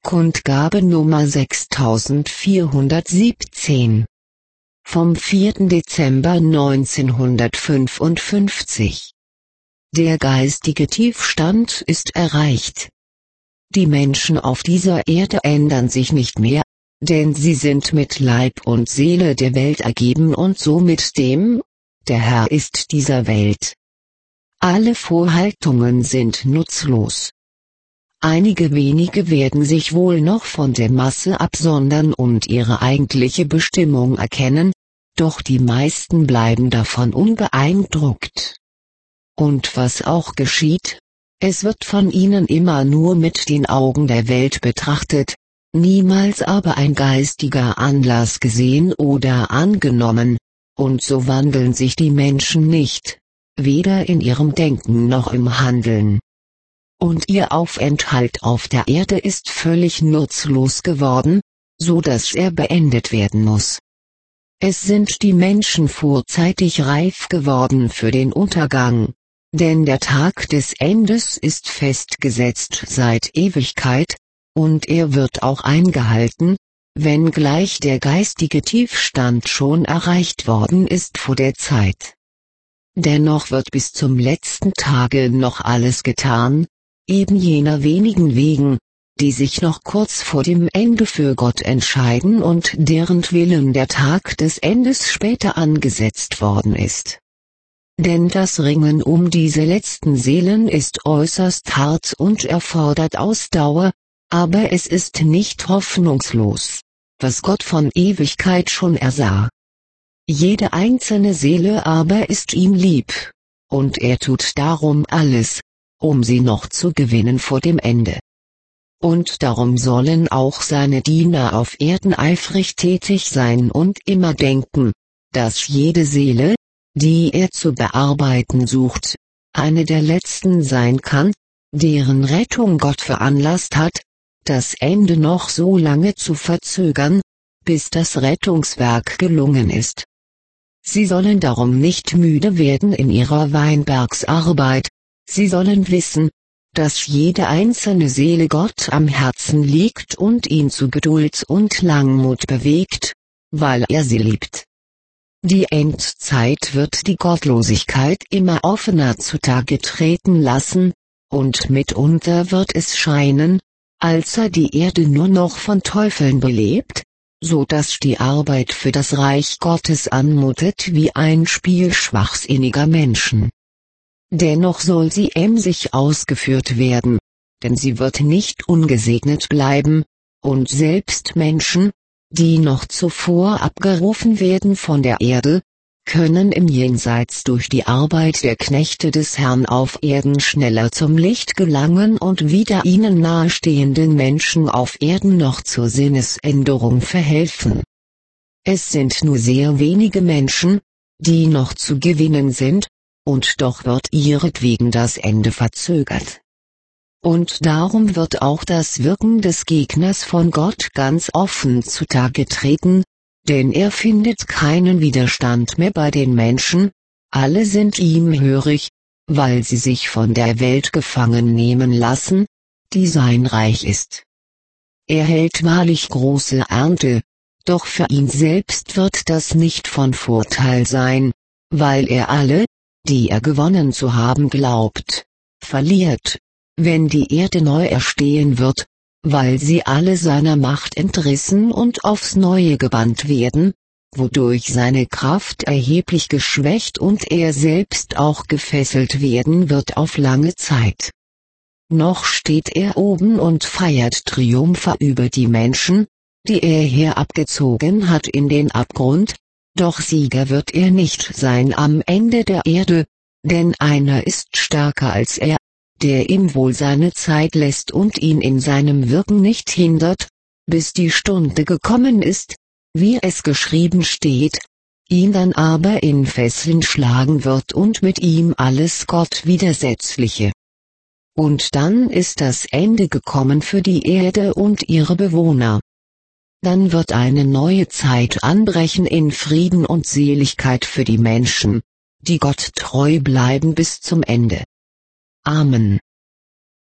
Kundgabe Nummer 6417. Vom 4. Dezember 1955. Der geistige Tiefstand ist erreicht. Die Menschen auf dieser Erde ändern sich nicht mehr, denn sie sind mit Leib und Seele der Welt ergeben und somit dem, der Herr ist dieser Welt. Alle Vorhaltungen sind nutzlos. Einige wenige werden sich wohl noch von der Masse absondern und ihre eigentliche Bestimmung erkennen, doch die meisten bleiben davon unbeeindruckt. Und was auch geschieht, es wird von ihnen immer nur mit den Augen der Welt betrachtet, niemals aber ein geistiger Anlass gesehen oder angenommen, und so wandeln sich die Menschen nicht, weder in ihrem Denken noch im Handeln. Und ihr Aufenthalt auf der Erde ist völlig nutzlos geworden, so dass er beendet werden muss. Es sind die Menschen vorzeitig reif geworden für den Untergang, denn der Tag des Endes ist festgesetzt seit Ewigkeit, und er wird auch eingehalten, wenngleich der geistige Tiefstand schon erreicht worden ist vor der Zeit. Dennoch wird bis zum letzten Tage noch alles getan, eben jener wenigen wegen, die sich noch kurz vor dem Ende für Gott entscheiden und deren Willen der Tag des Endes später angesetzt worden ist. Denn das Ringen um diese letzten Seelen ist äußerst hart und erfordert Ausdauer, aber es ist nicht hoffnungslos, was Gott von Ewigkeit schon ersah. Jede einzelne Seele aber ist ihm lieb, und er tut darum alles, um sie noch zu gewinnen vor dem Ende. Und darum sollen auch seine Diener auf Erden eifrig tätig sein und immer denken, dass jede Seele, die er zu bearbeiten sucht, eine der letzten sein kann, deren Rettung Gott veranlasst hat, das Ende noch so lange zu verzögern, bis das Rettungswerk gelungen ist. Sie sollen darum nicht müde werden in ihrer Weinbergsarbeit, sie sollen wissen, dass jede einzelne Seele Gott am Herzen liegt und ihn zu Geduld und Langmut bewegt, weil er sie liebt. Die Endzeit wird die Gottlosigkeit immer offener zutage treten lassen, und mitunter wird es scheinen, als sei die Erde nur noch von Teufeln belebt, so dass die Arbeit für das Reich Gottes anmutet wie ein Spiel schwachsinniger Menschen. Dennoch soll sie emsig ausgeführt werden, denn sie wird nicht ungesegnet bleiben, und selbst Menschen, die noch zuvor abgerufen werden von der Erde, können im Jenseits durch die Arbeit der Knechte des Herrn auf Erden schneller zum Licht gelangen und wieder ihnen nahestehenden Menschen auf Erden noch zur Sinnesänderung verhelfen. Es sind nur sehr wenige Menschen, die noch zu gewinnen sind, und doch wird ihretwegen das Ende verzögert. Und darum wird auch das Wirken des Gegners von Gott ganz offen zutage treten, denn er findet keinen Widerstand mehr bei den Menschen, alle sind ihm hörig, weil sie sich von der Welt gefangen nehmen lassen, die sein Reich ist. Er hält wahrlich große Ernte, doch für ihn selbst wird das nicht von Vorteil sein, weil er alle, die er gewonnen zu haben glaubt, verliert, wenn die Erde neu erstehen wird, weil sie alle seiner Macht entrissen und aufs Neue gebannt werden, wodurch seine Kraft erheblich geschwächt und er selbst auch gefesselt werden wird auf lange Zeit. Noch steht er oben und feiert Triumphe über die Menschen, die er herabgezogen hat in den Abgrund, doch Sieger wird er nicht sein am Ende der Erde, denn einer ist stärker als er, der ihm wohl seine Zeit lässt und ihn in seinem Wirken nicht hindert, bis die Stunde gekommen ist, wie es geschrieben steht, ihn dann aber in Fesseln schlagen wird und mit ihm alles Gott Widersetzliche. Und dann ist das Ende gekommen für die Erde und ihre Bewohner. Dann wird eine neue Zeit anbrechen in Frieden und Seligkeit für die Menschen, die Gott treu bleiben bis zum Ende. Amen.